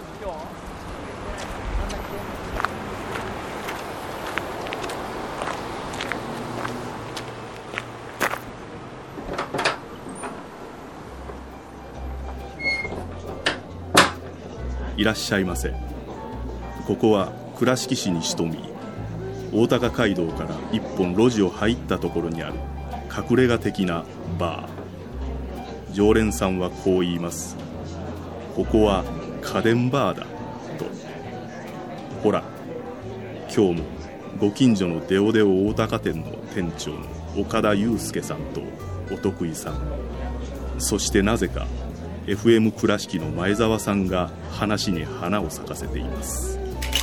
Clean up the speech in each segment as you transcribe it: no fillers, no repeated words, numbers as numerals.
いらっしゃいませ。ここは倉敷市に潜み、大高街道から一本路地を入ったところにある隠れ家的なバー。常連さんはこう言います。ここは家電バーだと。ほら、今日もご近所のデオデオ大高店の店長の岡田祐介さんとお得意さん、そしてなぜかFM 倉敷の前澤さんが話に花を咲かせています。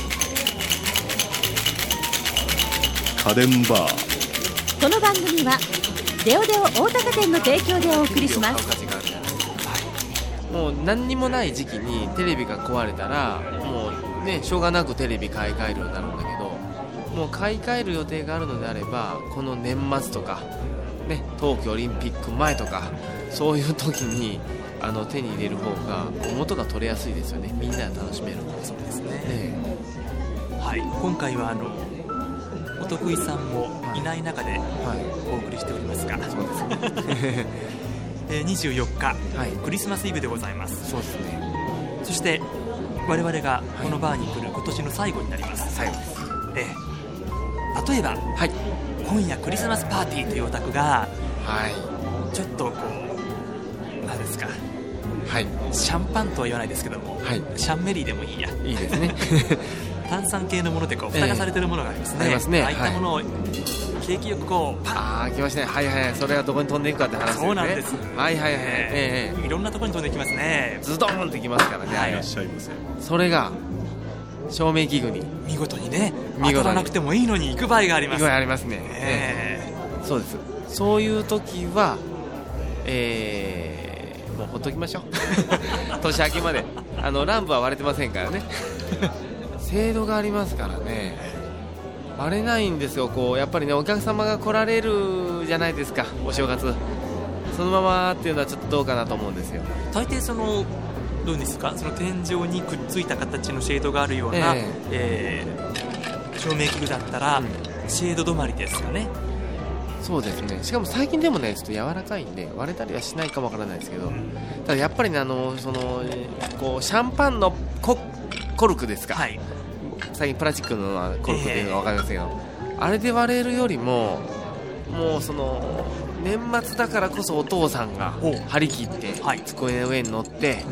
家電バー。 この番組はデオデオ大高店の提供でお送りします。 もう何にもない時期にテレビが壊れたらもうね、しょうがなくテレビ買い替えるようになるんだけど、もう買い替える予定があるのであればこの年末とか、ね、冬季オリンピック前とかそういう時に手に入れる方が元が取れやすいですよね。みんなで楽しめる。 そうですね。はい、今回はお得意さんもいない中でお送りしておりますが、 そうですね。 24日、クリスマスイブでございます。 そうですね。 そして我々がこのバーに来る今年の最後になります。 最後です。 例えば、今夜クリスマスパーティーというお宅が、ちょっとこう何ですか、シャンパンとは言わないですけども、シャンメリーでもいいや。 いいですね。 炭酸系のものでこう蓋がされてるものがありますね。 ありますね。 ああいったものを景気よくこうパー来ましたね。それがどこに飛んでいくかって話ですね。 そうなんです。 いろんなところに飛んできますね。 ズドーンってきますからね。 いらっしゃいませ。 それが照明器具に見事にね、当たらなくてもいいのに行く場合があります。 行く場合ありますね。そうです。そういう時はもうほっときましょう。年明けまでランプは割れてませんからね。制度がありますからね、割れないんですよ。こうやっぱりね、お客様が来られるじゃないですか、お正月。そのままっていうのはちょっとどうかなと思うんですよ。 大抵どうですか、その天井にくっついた形のシェードがあるような、照明器具だったら、シェード止まりですかね。 そうですね。しかも最近でもね、ちょっと柔らかいんで割れたりはしないかもわからないですけど、ただやっぱりね、こうシャンパンのコルクですか、最近プラスチックのコルクっていうのが分かりますけど、あれで割れるよりも、もう年末だからこそお父さんが張り切って机の上に乗って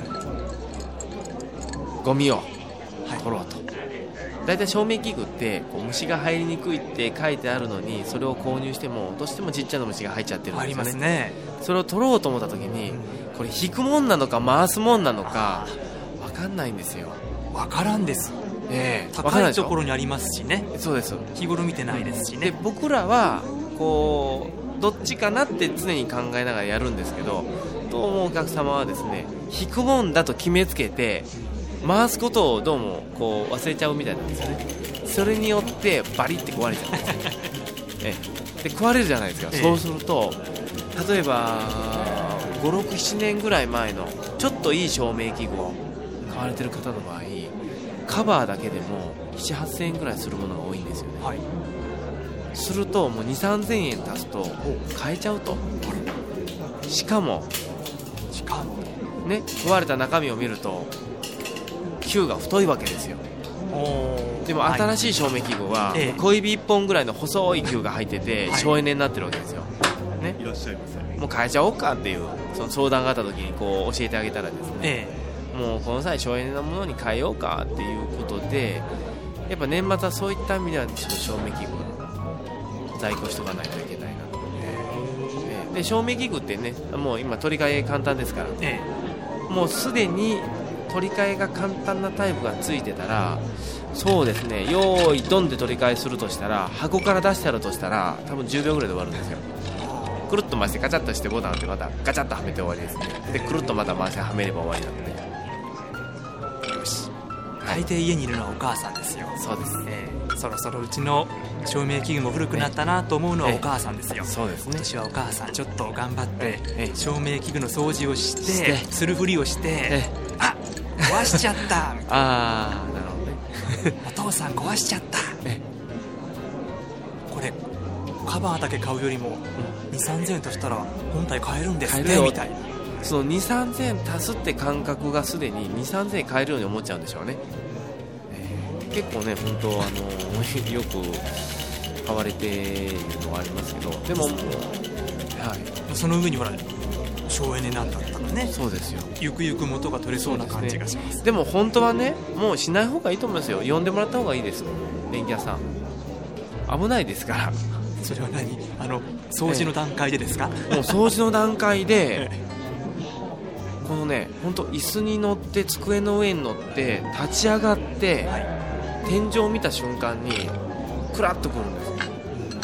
ゴミを取ろうと。だいたい照明器具ってこう虫が入りにくいって書いてあるのに、それを購入してもどうしてもちっちゃな虫が入っちゃってるんですよね。 ありますね。 それを取ろうと思った時に、これ引くもんなのか回すもんなのか分かんないんですよ。 分からんです。高いところにありますしね。そうです。日頃見てないですしね。 で僕らはこうどっちかなって常に考えながらやるんですけど、どうもお客様はですね、引くもんだと決めつけて回すことをどうもこう忘れちゃうみたいなんですよね。それによってバリって壊れちゃうんですよ。で壊れるじゃないですか。そうすると例えば5、6、7年ぐらい前のちょっといい照明器具を買われてる方の場合、カバーだけでも7、8000円ぐらいするものが多いんですよね。するともう2、3000円足すと買えちゃうと。しかもね、壊れた中身を見ると球が太いわけですよ。でも新しい照明器具は小指1本ぐらいの細い球が入ってて省エネになってるわけですよ、ね、 いらっしゃいませ。 もう変えちゃおうかっていうその相談があった時にこう教えてあげたらですね、もうこの際省エネなものに変えようかっていうことで、やっぱ年末はそういった意味では照明器具在庫しとかないといけないなと。で照明器具ってね、もう今取り替え簡単ですから、もうすでに取り替えが簡単なタイプがついてたら、そうですね、用意ドンで取り替えするとしたら、箱から出してあるとしたら多分10秒ぐらいで終わるんですよ。くるっと回してガチャッとしてボタンを押してまたガチャッとはめて終わりですね。でくるっとまた回してはめれば終わりなので、よし、 大抵家にいるのはお母さんですよ。 そうです、 そろそろうちの照明器具も古くなったなと思うのはお母さんですよ。 そうですね。 今年はお母さんちょっと頑張って照明器具の掃除をしてするふりをして、 壊しちゃったみたいなああ、なるほどね。 お父さん壊しちゃった、これカバーだけ買うよりも2、3000円としたら本体買えるんですねみたいな。 その2、3000円足すって感覚がすでに2、3000円買えるように思っちゃうんでしょうね。結構ね、本当よく買われているのがありますけど、でももう、 その上にほら省エネなんだったらね。 そうですよ。 ゆくゆく元が取れそうな感じがします。 でも本当はね、もうしない方がいいと思いますよ。呼んでもらった方がいいです。電気屋さん危ないですから。 それは何、掃除の段階でですか？ もう掃除の段階でこのね、本当椅子に乗って机の上に乗って立ち上がって、天井を見た瞬間にクラッとくるんです。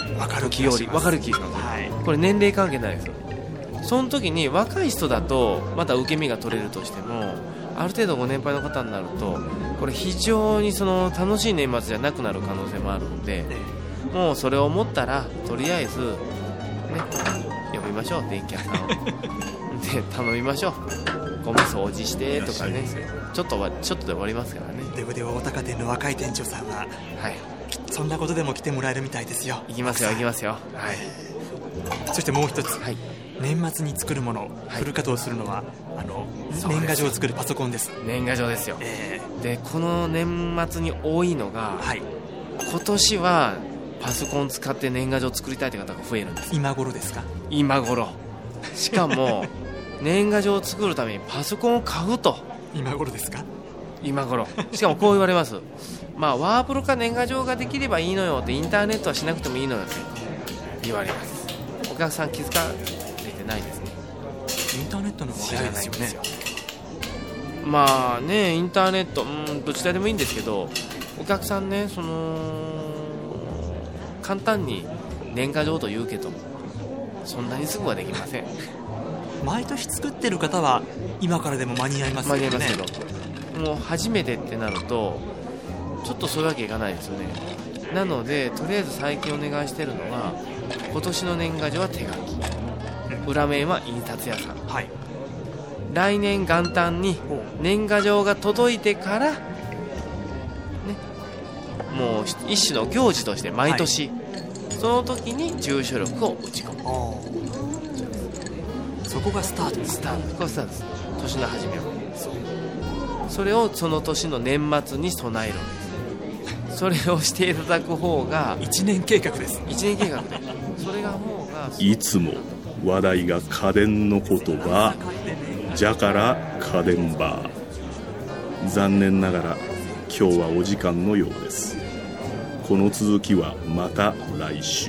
分かる気がします。 分かる気がします、これ年齢関係ないですよ。その時に若い人だとまた受け身が取れるとしても、ある程度ご年配の方になるとこれ非常にその楽しい年末じゃなくなる可能性もあるんで、もうそれを思ったらとりあえずね、呼びましょう、電気屋さんをで頼みましょう。ゴミ掃除してとかね、ちょっとで終わりますからね。 でも大高店の若い店長さんは、そんなことでも来てもらえるみたいですよ。 行きますよ、行きますよ。 そしてもう一つ、年末に作るもの、フル稼働するのは年賀状を作るパソコンです。 年賀状ですよ、でこの年末に多いのが、今年はパソコン使って年賀状を作りたいという方が増えるんです。 今頃ですか？ 今頃。しかも年賀状を作るためにパソコンを買うと。 今頃ですか？ 今頃。しかもこう言われます。ワープロか年賀状ができればいいのよって、インターネットはしなくてもいいのよって言われます。お客さん気づかれてないですね。 インターネットの方が早いですよね。 インターネット、どちらでもいいんですけど、お客さんね、簡単に年賀状と言うけどそんなにすぐはできません。 毎年作ってる方は今からでも間に合いますよね。 間に合いますけど、もう初めてってなるとちょっとそういうわけいかないですよね。なのでとりあえず最近お願いしてるのが、今年の年賀状は手書き、裏面は印刷屋さん、来年元旦に年賀状が届いてから、もう一種の行事として毎年、その時に住所力を打ち込む。 そこがスタートです。 ここがスタートです。年の初めはそれをその年の年末に備えるんです。それをしていただく方が 1年計画です。 1年計画でそれが方がいつも話題が家電のことはじゃから家電バー。残念ながら今日はお時間のようです。この続きはまた来週。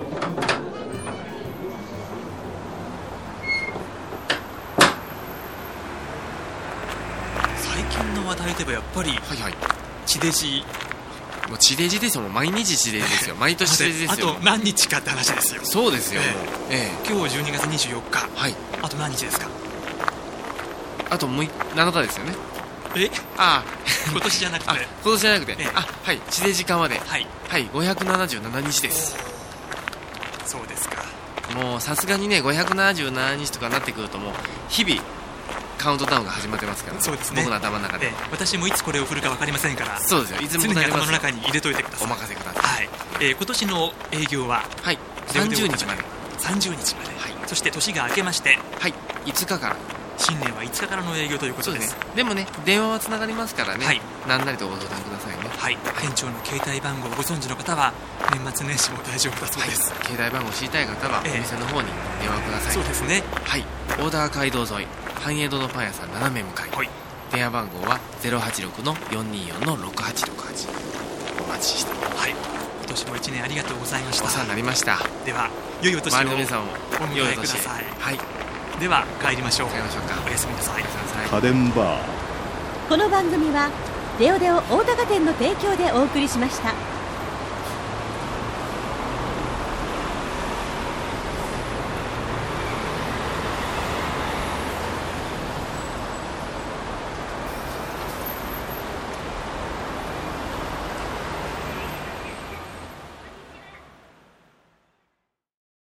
最近の話題ではやっぱり、地デジ。 もう地デジですよ。もう毎日地デジですよ。毎年地デジですよ。 あと何日かって話ですよ。 そうですよ、 今日12月24日、あと何日ですか？ あと7日ですよね。 今年じゃなくて。 今年じゃなくて、地デジ化まで577日です。 そうですか。 もうさすがにね、577日とかなってくるともう日々カウントダウンが始まってますから。 そうですね。 僕の頭の中で、 私もいつこれを振るか分かりませんから。 そうですよ。いつも常に頭の中に入れといてください。 お任せください。 今年の営業は 30日まで。 30日まで。そして年が明けまして 5日から。 新年は5日からの営業ということです。 でもね、電話はつながりますからね、何なりとご相談くださいね。 店長の携帯番号をご存知の方は年末年始も大丈夫だそうです。 携帯番号を知りたい方はお店の方に電話ください。 そうですね。 オーダー街道沿い繁栄堂のパン屋さん斜め向かい、電話番号は 086-424-6868。お待ちしてます。 今年も1年ありがとうございました。 お世話になりました。 では良いお年を周りの皆さんもお迎えください。では帰りましょう。おやすみなさい。 家電バー。 この番組はデオデオ大高店の提供でお送りしました。